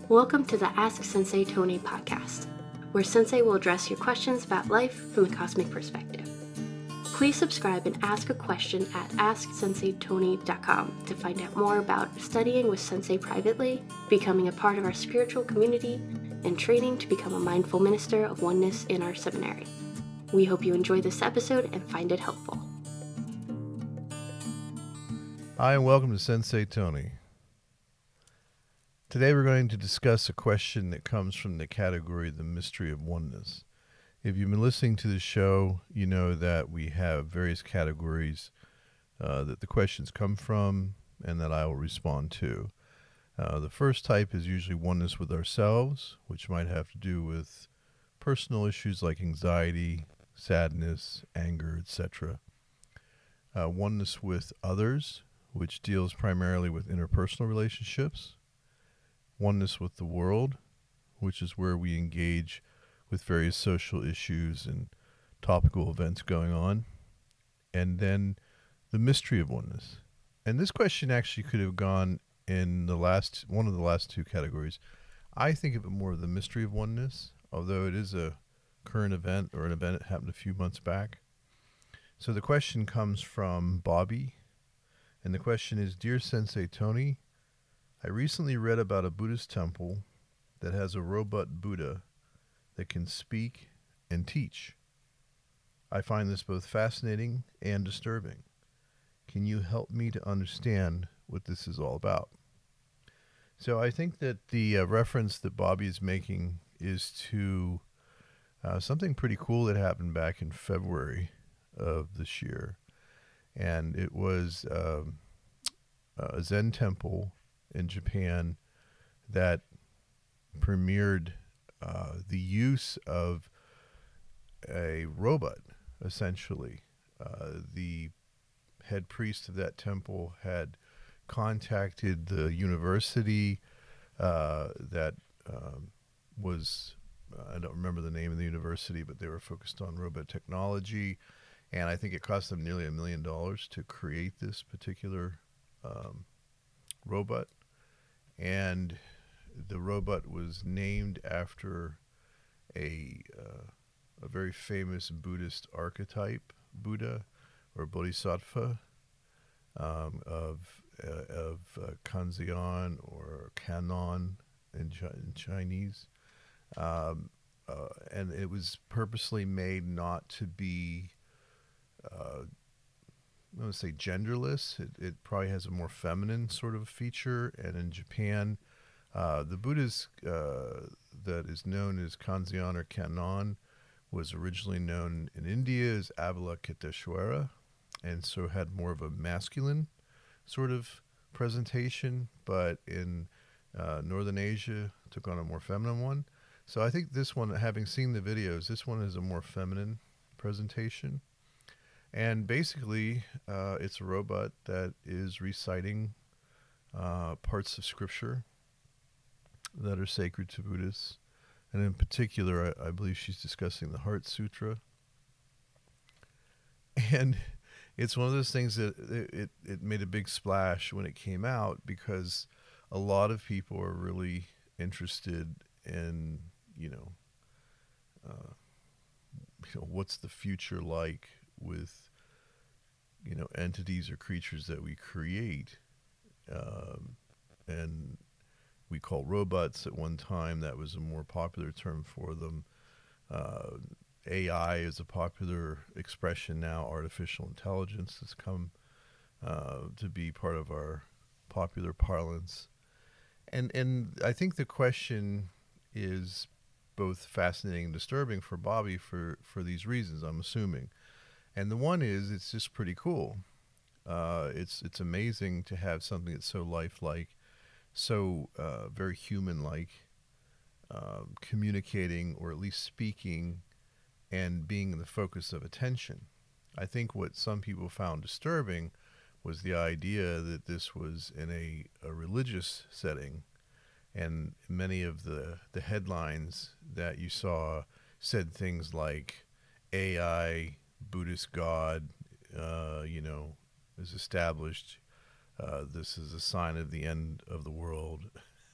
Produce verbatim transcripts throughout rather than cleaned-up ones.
Welcome to the Ask Sensei Tony podcast, where Sensei will address your questions about life from a cosmic perspective. Please subscribe and ask a question at ask sensei tony dot com to find out more about studying with Sensei privately, becoming a part of our spiritual community, and training to become a mindful minister of oneness in our seminary. We hope you enjoy this episode and find it helpful. Hi, and welcome to Sensei Tony. Today we're going to discuss a question that comes from the category The Mystery of Oneness. If you've been listening to the show, you know that we have various categories uh, that the questions come from and that I will respond to. Uh, the first type is usually oneness with ourselves, which might have to do with personal issues like anxiety, sadness, anger, et cetera. Uh, oneness with others, which deals primarily with interpersonal relationships. Oneness with the world, which is where we engage with various social issues and topical events going on. And then the mystery of oneness. And this question actually could have gone in the last one of the last two categories. I think of it more of the mystery of oneness, although it is a current event or an event that happened a few months back. So the question comes from Bobby. And the question is, Dear Sensei Tony, I recently read about a Buddhist temple that has a robot Buddha that can speak and teach. I find this both fascinating and disturbing. Can you help me to understand what this is all about? So I think that the uh, reference that Bobby is making is to uh, something pretty cool that happened back in February of this year. And it was um, a Zen temple in Japan that premiered uh, the use of a robot, essentially. Uh, the head priest of that temple had contacted the university uh, that um, was, uh, I don't remember the name of the university, but they were focused on robot technology. And I think it cost them nearly a million dollars to create this particular um, robot. And the robot was named after a uh, a very famous Buddhist archetype, Buddha or Bodhisattva, um, of uh, of uh, Kanzeon or Kanon in, Ch- in Chinese. Um, uh, and it was purposely made not to be Uh, I don't say genderless. It, it probably has a more feminine sort of feature. And in Japan, uh, the Buddhist uh, that is known as Kanzeon or Kanon was originally known in India as Avalokiteshvara, and so had more of a masculine sort of presentation. But in uh, Northern Asia, took on a more feminine one. So I think this one, having seen the videos, this one is a more feminine presentation. And basically, uh, it's a robot that is reciting uh, parts of scripture that are sacred to Buddhists. And in particular, I, I believe she's discussing the Heart Sutra. And it's one of those things that it, it, it made a big splash when it came out, because a lot of people are really interested in, you know, uh, you know, what's the future like with, you know, entities or creatures that we create, um, and we call robots at one time. That was a more popular term for them. Uh, A I is a popular expression now. Artificial intelligence has come uh, to be part of our popular parlance. And and I think the question is both fascinating and disturbing for Bobby for, for these reasons, I'm assuming. And the one is, it's just pretty cool. Uh, it's it's amazing to have something that's so lifelike, so uh, very human-like, uh, communicating or at least speaking and being the focus of attention. I think what some people found disturbing was the idea that this was in a, a religious setting, and many of the, the headlines that you saw said things like A I, Buddhist God, uh, you know, is established. Uh, this is a sign of the end of the world.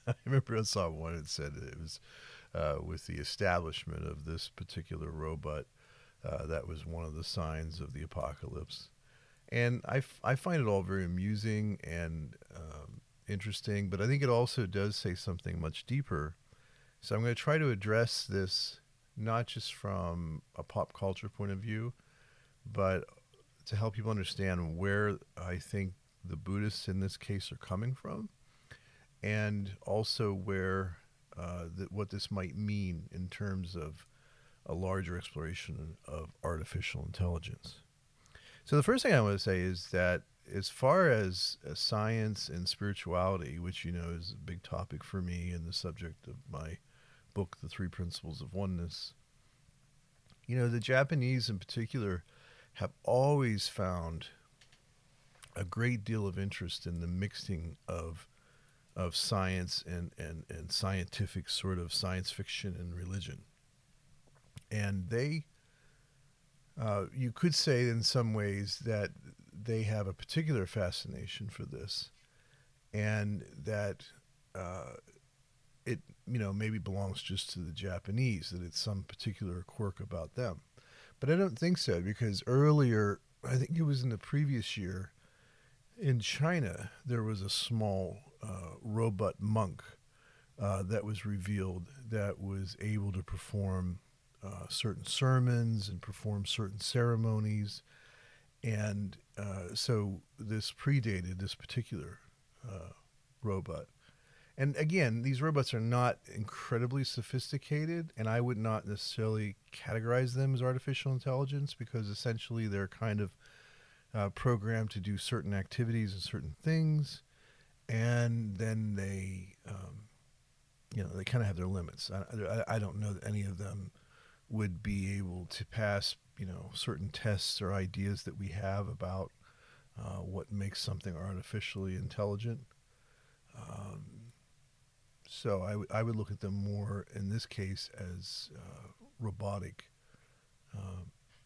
I remember I saw one that said that it was uh, with the establishment of this particular robot, uh, that was one of the signs of the apocalypse. And I, f- I find it all very amusing and um, interesting, but I think it also does say something much deeper. So I'm going to try to address this not just from a pop culture point of view, but to help people understand where I think the Buddhists in this case are coming from, and also where uh, that what this might mean in terms of a larger exploration of artificial intelligence. So the first thing I want to say is that as far as uh, science and spirituality, which you know is a big topic for me and the subject of my book, The Three Principles of Oneness, you know, the Japanese in particular have always found a great deal of interest in the mixing of of science and, and, and scientific sort of science fiction and religion. And they, uh, you could say in some ways that they have a particular fascination for this, and that uh, it, you know, maybe belongs just to the Japanese, that it's some particular quirk about them. But I don't think so, because earlier, I think it was in the previous year, in China, there was a small uh, robot monk uh, that was revealed that was able to perform uh, certain sermons and perform certain ceremonies. And uh, so this predated this particular uh, robot. And again, these robots are not incredibly sophisticated, and I would not necessarily categorize them as artificial intelligence, because essentially they're kind of uh, programmed to do certain activities and certain things, and then they, um, you know, they kind of have their limits. I, I, I don't know that any of them would be able to pass, you know, certain tests or ideas that we have about uh, what makes something artificially intelligent. Um, So I, w- I would look at them more in this case as uh, robotic uh,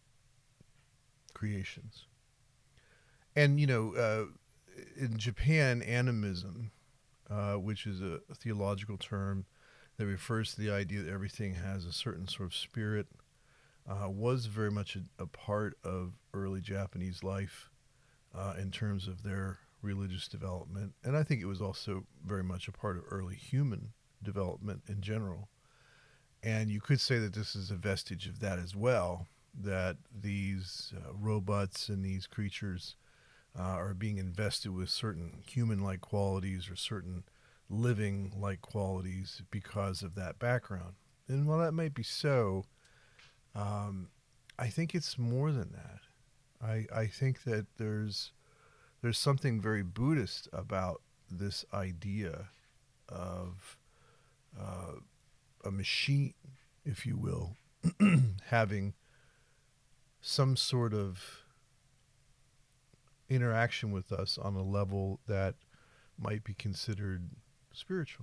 creations. And, you know, uh, in Japan, animism, uh, which is a, a theological term that refers to the idea that everything has a certain sort of spirit, uh, was very much a, a part of early Japanese life uh, in terms of their religious development. And I think it was also very much a part of early human development in general. And you could say that this is a vestige of that as well, that these uh, robots and these creatures uh, are being invested with certain human-like qualities or certain living-like qualities because of that background. And while that might be so, um, I think it's more than that. I, I think that there's there's something very Buddhist about this idea of uh, a machine, if you will, having some sort of interaction with us on a level that might be considered spiritual.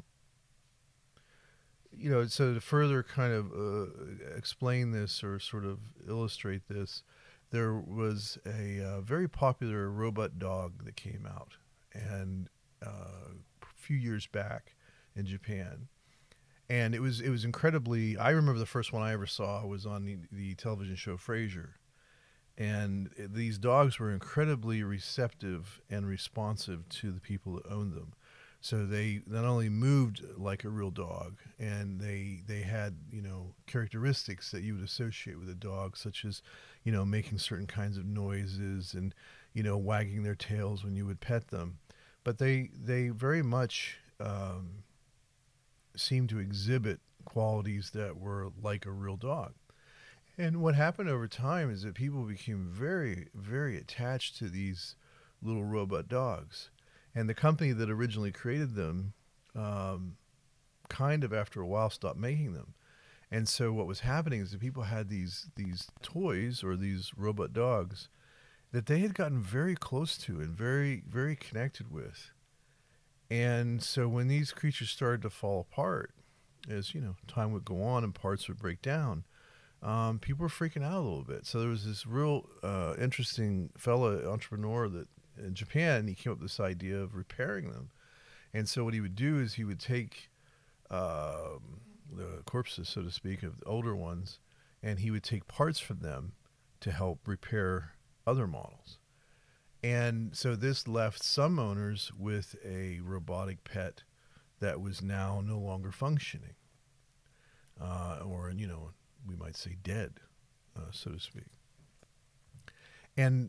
You know, so to further kind of uh, explain this or sort of illustrate this, there was a uh, very popular robot dog that came out and uh, a few years back in Japan. And it was it was incredibly, I remember the first one I ever saw was on the, the television show Frasier. And these dogs were incredibly receptive and responsive to the people that owned them. So they not only moved like a real dog, and they they had, you know, characteristics that you would associate with a dog, such as, you know, making certain kinds of noises and, you know, wagging their tails when you would pet them. But they they very much um, seemed to exhibit qualities that were like a real dog. And what happened over time is that people became very, very attached to these little robot dogs. And the company that originally created them um, kind of after a while stopped making them. And so what was happening is that people had these these toys or these robot dogs that they had gotten very close to and very, very connected with. And so when these creatures started to fall apart, as, you know, time would go on and parts would break down, um, people were freaking out a little bit. So there was this real uh, interesting fellow entrepreneur that in Japan, he came up with this idea of repairing them. And so what he would do is he would take um, the corpses, so to speak, of the older ones, and he would take parts from them to help repair other models. And so this left some owners with a robotic pet that was now no longer functioning, uh, or, you know, we might say dead, uh, so to speak. And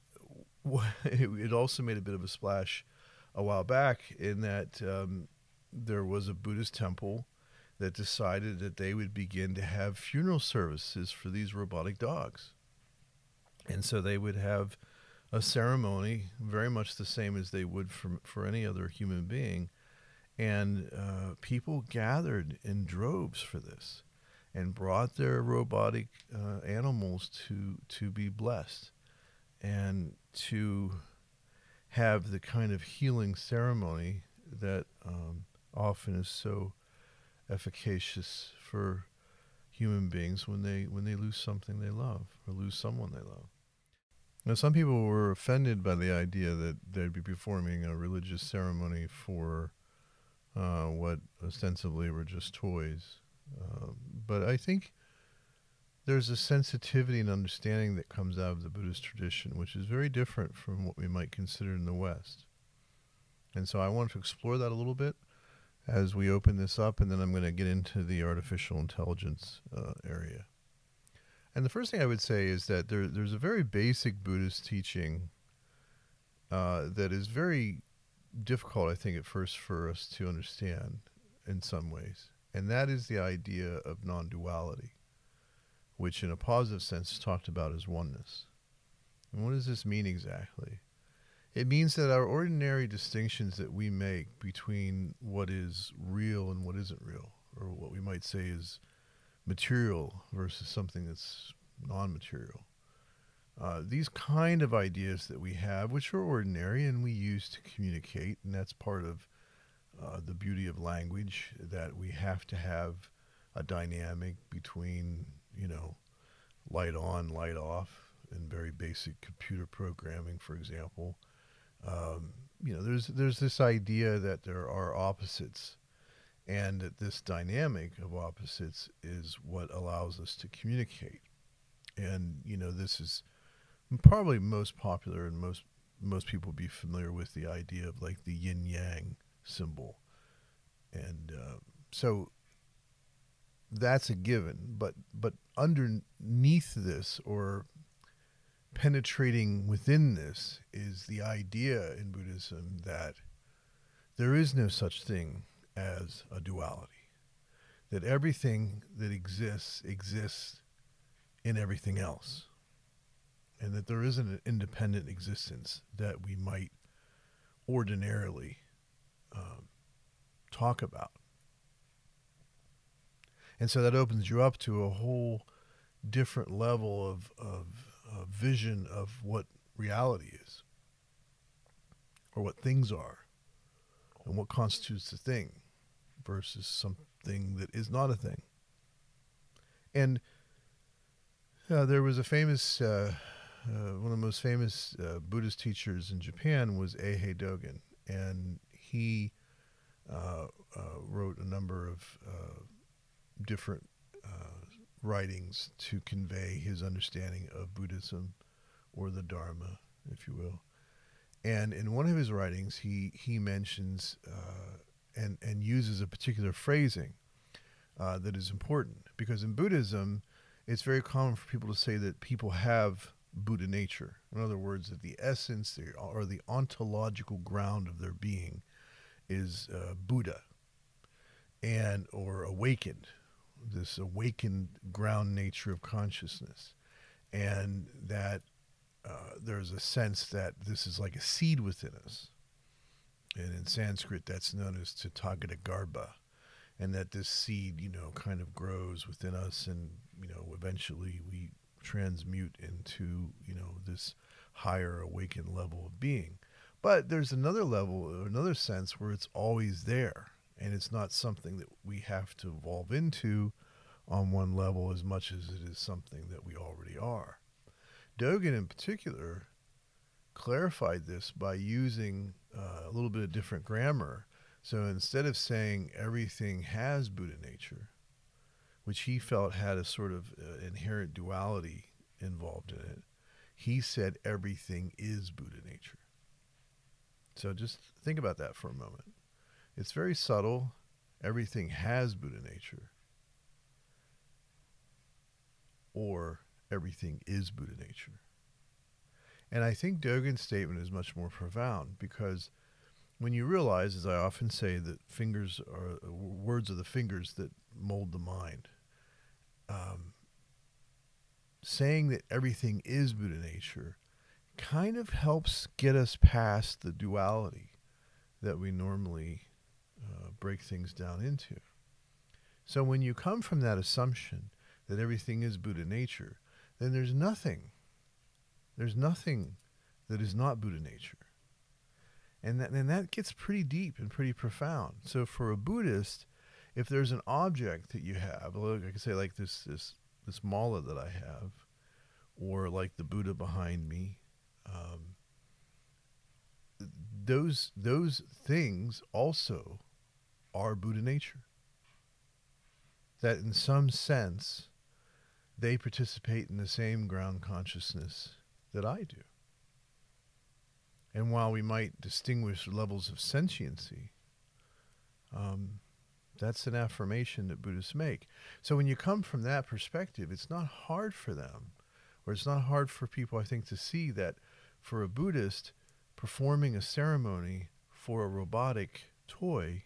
it also made a bit of a splash a while back in that um, there was a Buddhist temple that decided that they would begin to have funeral services for these robotic dogs. And so they would have a ceremony very much the same as they would for, for any other human being. And uh, people gathered in droves for this and brought their robotic uh, animals to, to be blessed and to have the kind of healing ceremony that um, often is so efficacious for human beings when they when they lose something they love or lose someone they love. Now, some people were offended by the idea that they'd be performing a religious ceremony for uh, what ostensibly were just toys. Uh, but I think there's a sensitivity and understanding that comes out of the Buddhist tradition, which is very different from what we might consider in the West. And so I wanted to explore that a little bit as we open this up, and then I'm going to get into the artificial intelligence uh, area. And the first thing I would say is that there, there's a very basic Buddhist teaching uh, that is very difficult, I think, at first for us to understand in some ways. And that is the idea of non-duality, which in a positive sense is talked about as oneness. And what does this mean exactly? It means that our ordinary distinctions that we make between what is real and what isn't real, or what we might say is material versus something that's non-material. Uh, these kind of ideas that we have, which are ordinary and we use to communicate, and that's part of uh, the beauty of language, that we have to have a dynamic between, you know, light on, light off, in very basic computer programming, for example. Um, you know, there's there's this idea that there are opposites, and that this dynamic of opposites is what allows us to communicate. And, you know, this is probably most popular, and most most people be familiar with the idea of like the yin-yang symbol. And uh, so that's a given, but but underneath this, or penetrating within this, is the idea in Buddhism that there is no such thing as a duality, that everything that exists exists in everything else, and that there isn't an independent existence that we might ordinarily um, talk about. And so that opens you up to a whole different level of, of, of vision of what reality is, or what things are, and what constitutes a thing versus something that is not a thing. And uh, there was a famous, uh, uh, one of the most famous uh, Buddhist teachers in Japan was Eihei Dogen, and he uh, uh, wrote a number of uh, different uh, writings to convey his understanding of Buddhism, or the Dharma, if you will. And in one of his writings, he he mentions uh, and and uses a particular phrasing uh, that is important, because in Buddhism, it's very common for people to say that people have Buddha nature. In other words, that the essence or the ontological ground of their being is uh, Buddha, and or awakened, this awakened ground nature of consciousness, and that uh, there's a sense that this is like a seed within us, and in Sanskrit that's known as Tathagata, and that this seed, you know, kind of grows within us, and, you know, eventually we transmute into, you know, this higher awakened level of being. But there's another level, or another sense, where it's always there, and it's not something that we have to evolve into on one level as much as it is something that we already are. Dogen in particular clarified this by using uh, a little bit of different grammar, So instead of saying everything has Buddha nature, which he felt had a sort of uh, inherent duality involved in it, he said everything is Buddha nature. So just think about that for a moment. It's very subtle. Everything has Buddha nature. Or everything is Buddha nature. And I think Dogen's statement is much more profound, because when you realize, as I often say, that fingers are words are the fingers that mold the mind, um, saying that everything is Buddha nature kind of helps get us past the duality that we normally uh, break things down into. So when you come from that assumption that everything is Buddha nature, then there's nothing, there's nothing that is not Buddha nature. And that, and that gets pretty deep and pretty profound. So for a Buddhist, if there's an object that you have, like I could say like this, this, this mala that I have, or like the Buddha behind me, um, those, those things also are Buddha nature. That in some sense, they participate in the same ground consciousness that I do. And while we might distinguish levels of sentiency, um, that's an affirmation that Buddhists make. So when you come from that perspective, it's not hard for them, or it's not hard for people, I think, to see that for a Buddhist, performing a ceremony for a robotic toy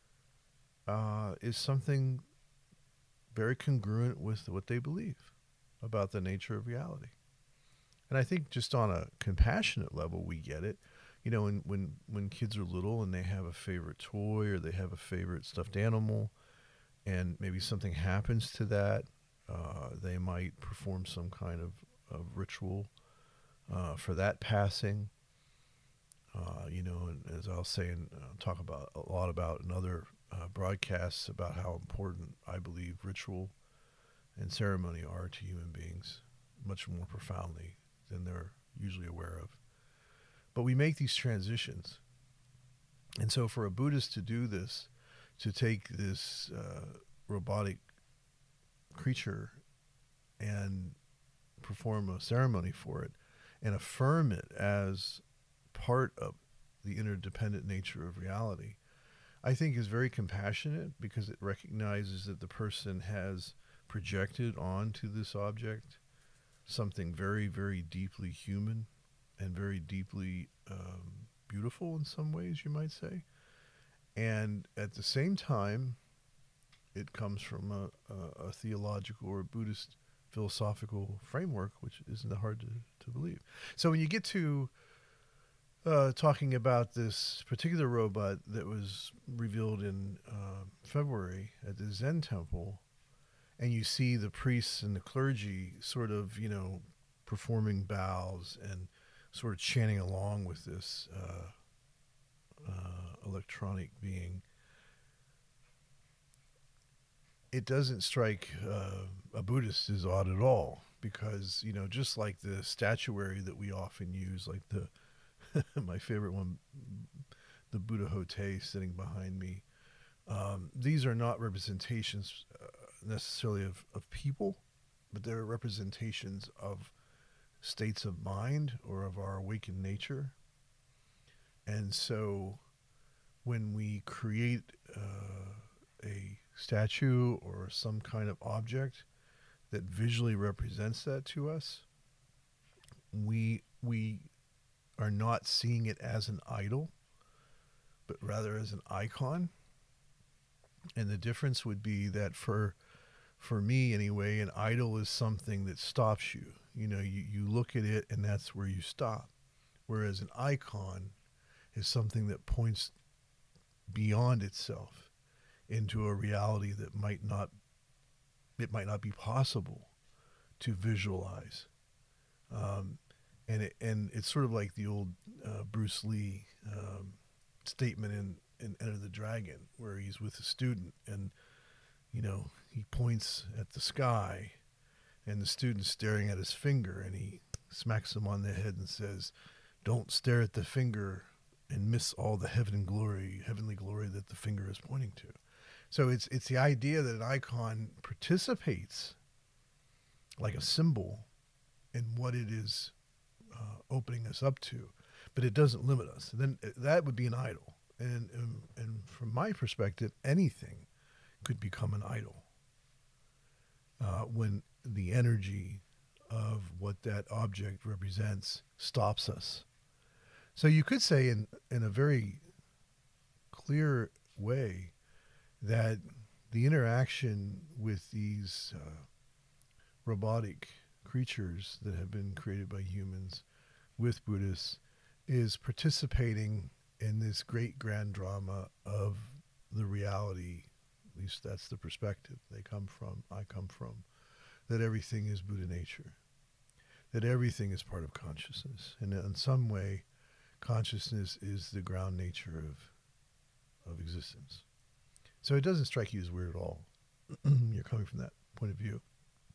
uh, is something very congruent with what they believe about the nature of reality. And I think just on a compassionate level, we get it. You know, when, when, when kids are little and they have a favorite toy or they have a favorite stuffed animal, and maybe something happens to that, uh, they might perform some kind of, of ritual uh, for that passing. Uh, you know, and as I'll say and uh, talk about a lot about in other uh, broadcasts about how important I believe ritual and ceremony are to human beings, much more profoundly than they're usually aware of. But we make these transitions. And so for a Buddhist to do this, to take this uh, robotic creature and perform a ceremony for it and affirm it as part of the interdependent nature of reality, I think is very compassionate, because it recognizes that the person has projected onto this object something very, very deeply human and very deeply um, beautiful in some ways, you might say. And at the same time, it comes from a, a, a theological or Buddhist philosophical framework, which isn't hard to, to believe. So when you get to uh, talking about this particular robot that was revealed in uh, February at the Zen temple, and you see the priests and the clergy sort of, you know, performing bows and sort of chanting along with this uh, uh, electronic being, it doesn't strike uh, a Buddhist as odd at all, because, you know, just like the statuary that we often use, like the my favorite one, the Buddha Hote sitting behind me, um, these are not representations uh, necessarily of, of people, but they're representations of states of mind or of our awakened nature. And so when we create uh, a statue or some kind of object that visually represents that to us, we we are not seeing it as an idol, but rather as an icon. And the difference would be that for for me anyway, an idol is something that stops you. You know, you, you look at it and that's where you stop. Whereas an icon is something that points beyond itself into a reality that might not, it might not be possible to visualize. Um, and it, and it's sort of like the old uh, Bruce Lee um, statement in, in Enter the Dragon, where he's with a student and, you know, he points at the sky and the student's staring at his finger, and he smacks him on the head and says, "Don't stare at the finger and miss all the heaven glory, heavenly glory that the finger is pointing to. So it's it's the idea that an icon participates like a symbol in what it is uh, opening us up to, but it doesn't limit us. And then that would be an idol. And, and and from my perspective, anything could become an idol uh, when the energy of what that object represents stops us. So you could say in, in a very clear way that the interaction with these uh, robotic creatures that have been created by humans with Buddhists is participating in this great grand drama of the reality, at least that's the perspective they come from, I come from, that everything is Buddha nature, that everything is part of consciousness, and in some way consciousness is the ground nature of of existence. So it doesn't strike you as weird at all. You're coming from that point of view.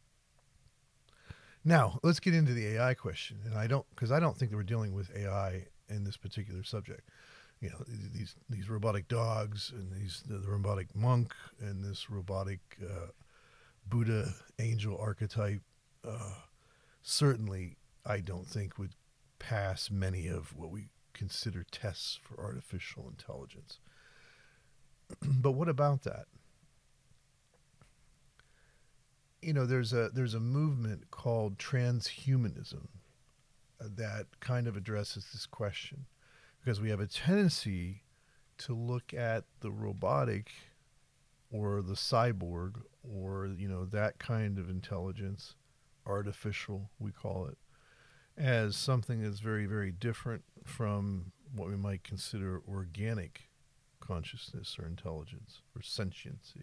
Now, let's get into the A I question. And I don't, because I don't think that we're dealing with A I in this particular subject. You know, these these robotic dogs and these the, the robotic monk and this robotic uh, Buddha angel archetype uh, certainly I don't think would pass many of what we consider tests for artificial intelligence. But what about that? You know, there's a there's a movement called transhumanism that kind of addresses this question, because we have a tendency to look at the robotic or the cyborg or, you know, that kind of intelligence, artificial, we call it, as something that's very, very different from what we might consider organic consciousness or intelligence or sentiency.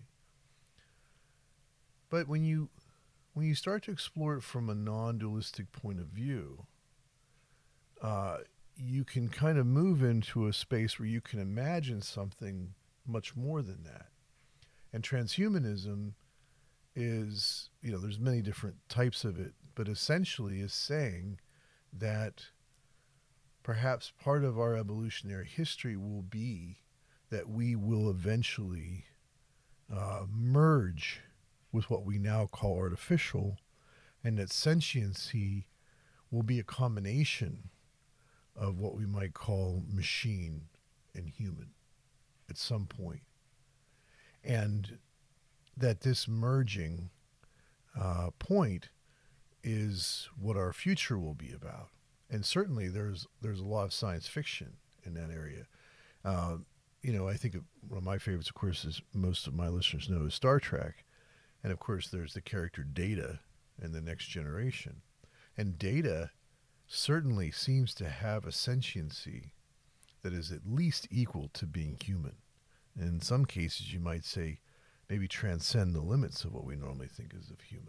But when you when you start to explore it from a non-dualistic point of view, uh, you can kind of move into a space where you can imagine something much more than that. And transhumanism is, you know, there's many different types of it, but essentially is saying that perhaps part of our evolutionary history will be that we will eventually uh, merge with what we now call artificial, and that sentiency will be a combination of what we might call machine and human at some point. And that this merging uh, point is what our future will be about. And certainly there's there's a lot of science fiction in that area. Uh, you know, I think one of my favorites, of course, as most of my listeners know, is Star Trek. And of course, there's the character Data in The Next Generation. And Data certainly seems to have a sentiency that is at least equal to being human. In some cases, you might say, maybe transcend the limits of what we normally think is of human.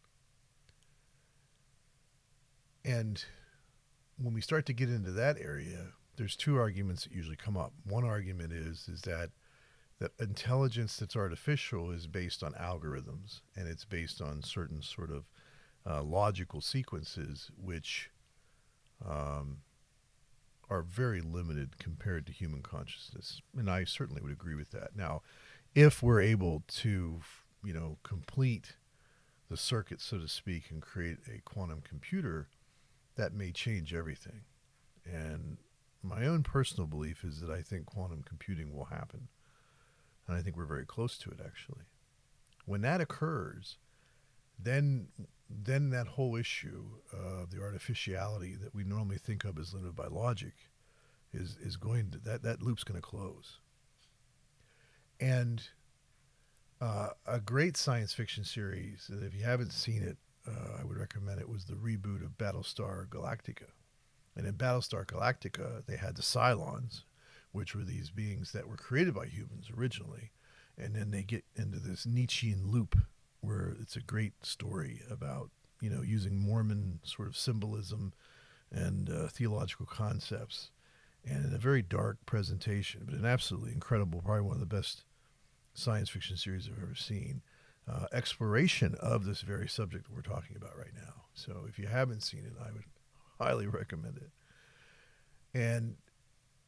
And when we start to get into that area, there's two arguments that usually come up. One argument is, is that that intelligence that's artificial is based on algorithms, and it's based on certain sort of uh, logical sequences, which um, are very limited compared to human consciousness. And I certainly would agree with that. Now, if we're able to, you know, complete the circuit, so to speak, and create a quantum computer, that may change everything. And my own personal belief is that I think quantum computing will happen. And I think we're very close to it, actually. When that occurs, then then that whole issue of the artificiality that we normally think of as limited by logic is is going to, that, that loop's going to close. And uh, a great science fiction series, that if you haven't seen it, uh, I would recommend it, was the reboot of Battlestar Galactica. And in Battlestar Galactica, they had the Cylons, which were these beings that were created by humans originally. And then they get into this Nietzschean loop where it's a great story about, you know, using Mormon sort of symbolism and uh, theological concepts, and in a very dark presentation, but an absolutely incredible, probably one of the best science fiction series I've ever seen, uh, exploration of this very subject we're talking about right now. So if you haven't seen it, I would highly recommend it. And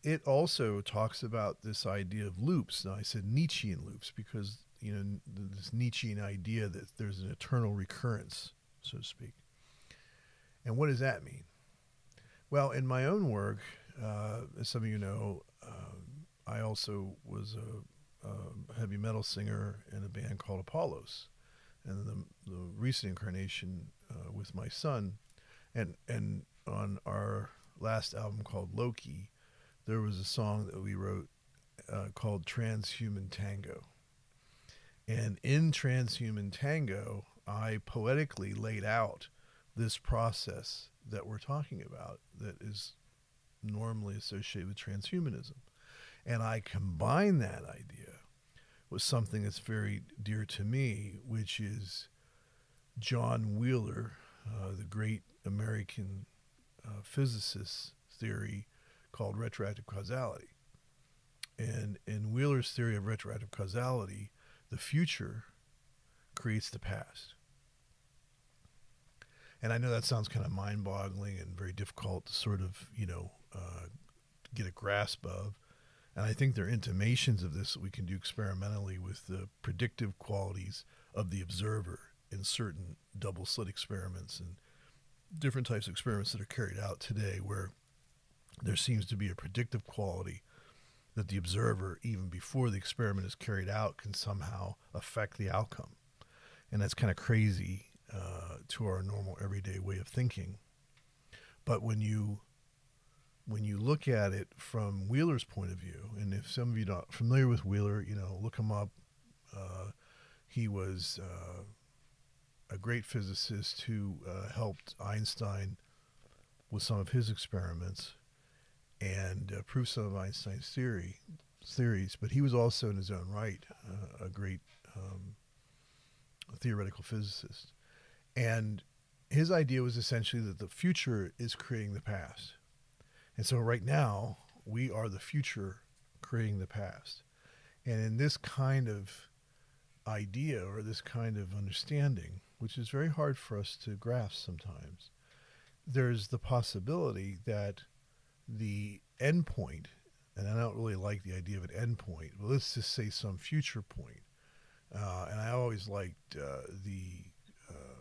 it also talks about this idea of loops. Now, I said Nietzschean loops because, you know, this Nietzschean idea that there's an eternal recurrence, so to speak. And what does that mean? Well, in my own work, uh, as some of you know, um, I also was a, a heavy metal singer in a band called Apollos, and the, the recent incarnation uh, with my son, and and on our last album called Loki, there was a song that we wrote uh, called Transhuman Tango. And in Transhuman Tango, I poetically laid out this process that we're talking about that is normally associated with transhumanism. And I combine that idea with something that's very dear to me, which is John Wheeler, uh, the great American uh, physicist theory called retroactive causality. And in Wheeler's theory of retroactive causality, the future creates the past. And I know that sounds kind of mind-boggling and very difficult to sort of, you know, uh, get a grasp of. And I think there are intimations of this that we can do experimentally with the predictive qualities of the observer in certain double-slit experiments and different types of experiments that are carried out today, where there seems to be a predictive quality that the observer, even before the experiment is carried out, can somehow affect the outcome. And that's kind of crazy uh, to our normal everyday way of thinking. But when you when you look at it from Wheeler's point of view, and if some of you are not familiar with Wheeler, you know, look him up. Uh, he was uh, a great physicist who uh, helped Einstein with some of his experiments and uh, prove some of Einstein's theory theories. But he was also, in his own right, uh, a great um, theoretical physicist. And his idea was essentially that the future is creating the past. And so right now, we are the future creating the past. And in this kind of idea or this kind of understanding, which is very hard for us to grasp sometimes, there's the possibility that the endpoint, and I don't really like the idea of an endpoint, but let's just say some future point. Uh, and I always liked uh, the uh,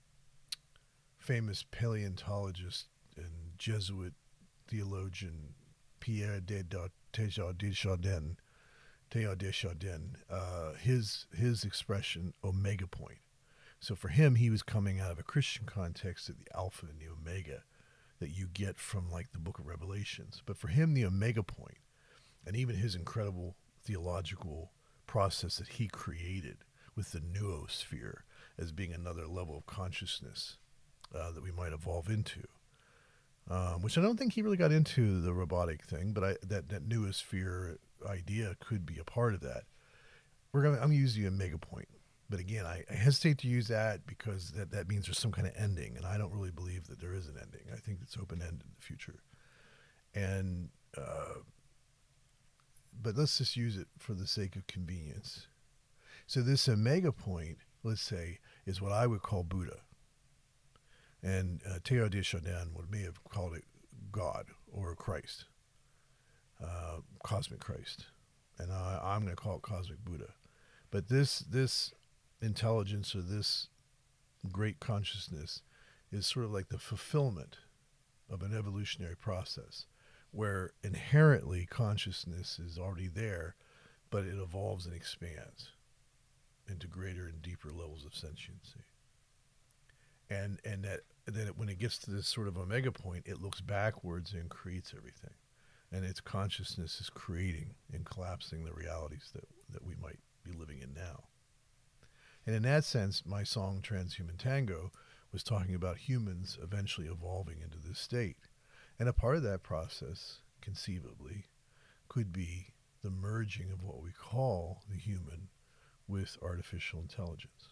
famous paleontologist and Jesuit theologian Pierre de Teilhard de Chardin, Teilhard de Chardin, uh, his his expression omega point. So for him, he was coming out of a Christian context at the alpha and the omega that you get from like the book of Revelations. But for him, the omega point, and even his incredible theological process that he created with the noosphere as being another level of consciousness uh, that we might evolve into, um, which I don't think he really got into the robotic thing, but I, that, that noosphere idea could be a part of that. We're gonna, I'm using a omega point. But again, I, I hesitate to use that because that, that means there's some kind of ending, and I don't really believe that there is an ending. I think it's open-ended in the future. And uh, but let's just use it for the sake of convenience. So this omega point, let's say, is what I would call Buddha. And uh, Teilhard de Chardin would may have called it God or Christ, uh, cosmic Christ. And I, I'm going to call it cosmic Buddha. But this this intelligence or this great consciousness is sort of like the fulfillment of an evolutionary process where inherently consciousness is already there, but it evolves and expands into greater and deeper levels of sentiency. And and that, that it, when it gets to this sort of omega point, it looks backwards and creates everything. And its consciousness is creating and collapsing the realities that, that we might be living in now. And in that sense, my song Transhuman Tango was talking about humans eventually evolving into this state. And a part of that process, conceivably, could be the merging of what we call the human with artificial intelligence.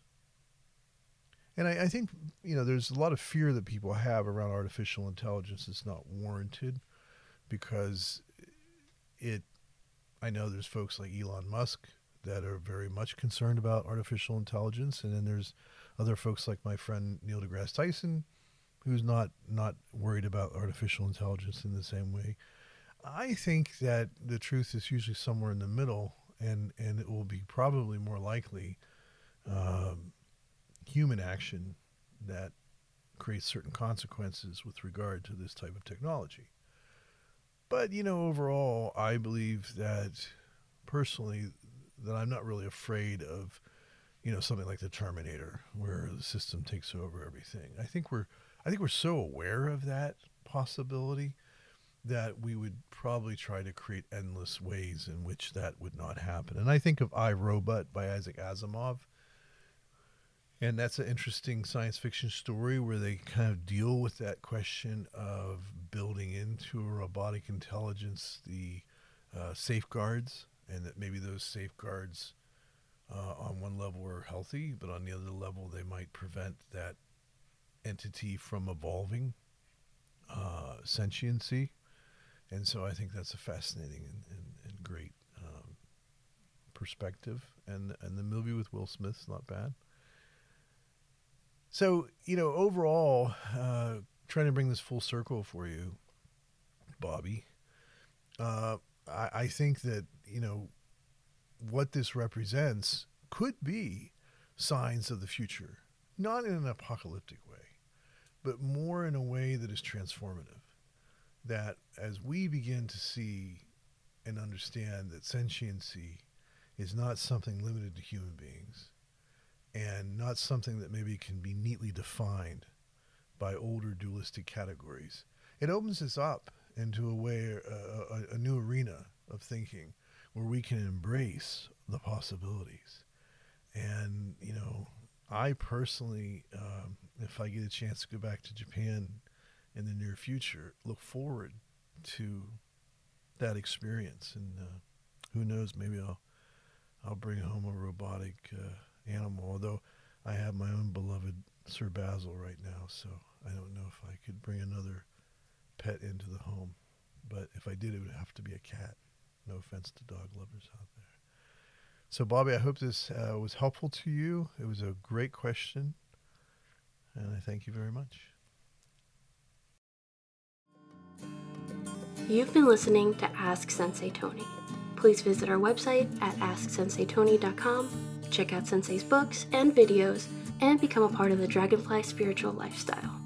And I, I think, you know, there's a lot of fear that people have around artificial intelligence that's not warranted, because it, I know there's folks like Elon Musk that are very much concerned about artificial intelligence, and then there's other folks like my friend Neil deGrasse Tyson, who's not not worried about artificial intelligence in the same way. I think that the truth is usually somewhere in the middle, and, and it will be probably more likely um, human action that creates certain consequences with regard to this type of technology. But, you know, overall, I believe that personally that I'm not really afraid of, you know, something like the Terminator, where the system takes over everything. I think we're, I think we're so aware of that possibility that we would probably try to create endless ways in which that would not happen. And I think of I, Robot by Isaac Asimov. And that's an interesting science fiction story where they kind of deal with that question of building into a robotic intelligence the uh, safeguards, and that maybe those safeguards uh, on one level are healthy, but on the other level they might prevent that entity from evolving uh, sentiency. And so I think that's a fascinating and, and, and great um, perspective. And, and the movie with Will Smith's not bad. So, you know, overall, uh, trying to bring this full circle for you, Bobby, uh, I, I think that, you know, what this represents could be signs of the future, not in an apocalyptic way, but more in a way that is transformative. That as we begin to see and understand that sentiency is not something limited to human beings, and not something that maybe can be neatly defined by older dualistic categories, it opens us up into a way, uh, a, a new arena of thinking where we can embrace the possibilities. And, you know, I personally, um, if I get a chance to go back to Japan in the near future, look forward to that experience. And uh, who knows, maybe I'll I'll bring home a robotic uh, animal, although I have my own beloved Sir Basil right now, so I don't know if I could bring another pet into the home. But if I did, it would have to be a cat. No offense to dog lovers out there. So, Bobby, I hope this uh, was helpful to you. It was a great question, and I thank you very much. You've been listening to Ask Sensei Tony. Please visit our website at ask sensei tony dot com, check out Sensei's books and videos, and become a part of the Dragonfly Spiritual Lifestyle.